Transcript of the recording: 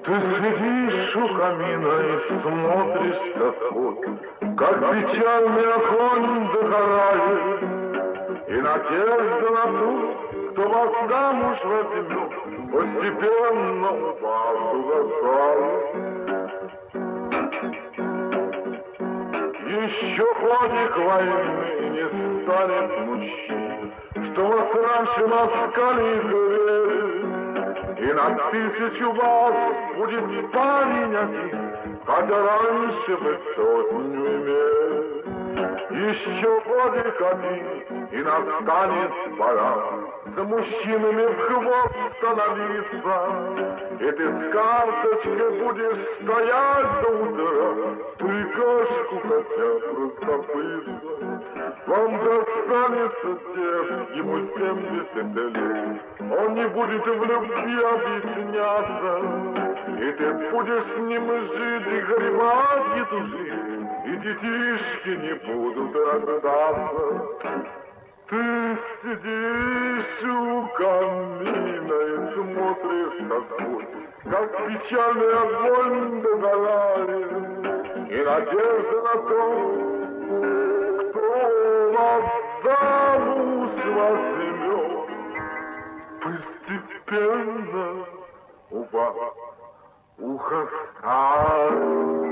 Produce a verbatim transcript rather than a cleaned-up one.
Ты сидишь у камина и смотришь с тоской, как печальный огонь догорает, и надежда на ту, кто вас замуж возьмет, постепенно у вас угасает. Еще годик войны не станет мужчин, что вас раньше ласкали и грели, и на тысячу вас будет парень один, хотя раньше вы сотню имели. Еще годик один, и настанет пора за мужчинами в хвост становиться, и ты с карточкой будешь стоять до утра, прикажку хотя простопыться. Вам достанется тех, ему семьдесят лет, он не будет в любви объясняться, и ты будешь с ним жить и горевать эту жизнь, и детишки не будут рождаться. Ты сидишь у камина и смотришь такой, как печальный огонь догорает, и надежда на то, кто вас замуж возьмет, постепенно у вас угасает.